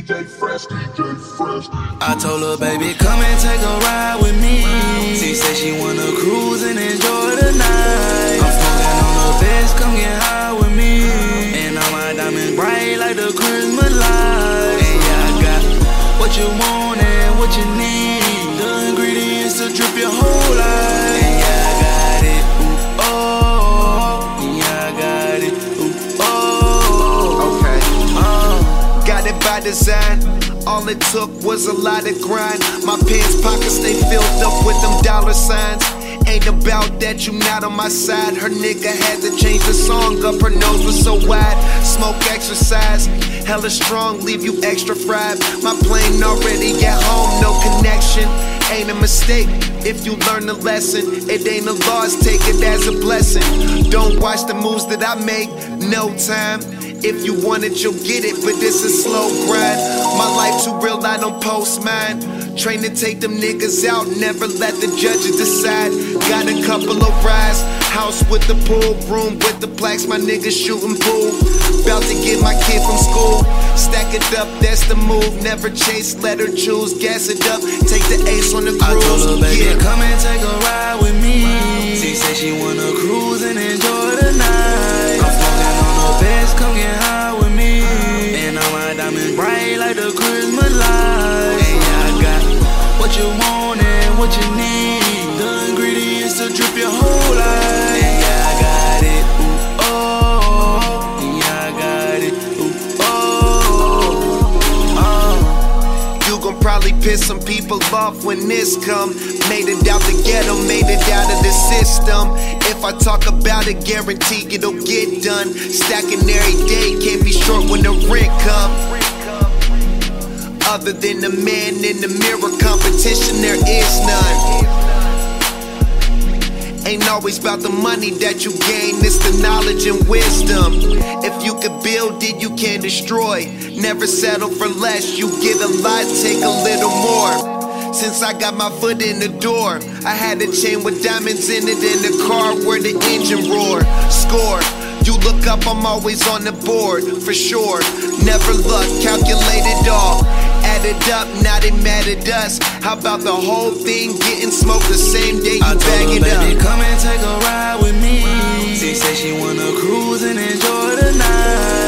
I told her, baby, come and take a ride with me. She said she wanna cruise and enjoy the night. I'm smoking on the best, come get high with me. And all my diamonds bright like the Christmas lights. And yeah, I got what you want and what you need. The ingredients to drip your whole life. And yeah, I got it, ooh, oh. Yeah, I got it, ooh, oh. Okay, got it by design. All it took was a lot of grind. My pants pockets, they filled up with them dollar signs. Ain't about that, you not on my side. Her nigga had to change the song up, her nose was so wide. Smoke exercise, hella strong, leave you extra fried. My plane already at home, no connection. Ain't a mistake if you learn the lesson. It ain't a loss, take it as a blessing. Don't watch the moves that I make, no time. If you want it, you'll get it, but this is slow grind. My life too real, I don't post mine. Train to take them niggas out, never let the judges decide. Got a couple of rides, house with the pool, room with the plaques, my niggas shooting pool. About to get my kid from school, stack it up, that's the move. Never chase, let her choose, gas it up, take the ace on the cruise. I told her, baby, come and take a ride with me. She said she wanna cruise and enjoy the night. I'm smoking on the best, come get high with me. And all my diamonds bright like the Christmas lights. And yeah, I got what you want and what you need. The ingredients to drip your whole life. And yeah, I got it, ooh, oh. And yeah, I got it, ooh, oh. You gon' probably piss some people off when this come. Made it out the ghetto, made it out of the system. If I talk about it, guarantee it'll get done. Stacking every day, can't be short when the rent come. Other than the man in the mirror, competition there is none. Ain't always about the money that you gain, it's the knowledge and wisdom. If you could build it, you can destroy. Never settle for less, you get a lot, take a little more. Since I got my foot in the door, I had a chain with diamonds in it in the car where the engine roar. Score, you look up, I'm always on the board, for sure. Never luck, calculate it all. Add it up, now they mad at us. How about the whole thing getting smoked the same day you bag it up? Baby, come and take a ride with me. She said she wanna cruise and enjoy the night.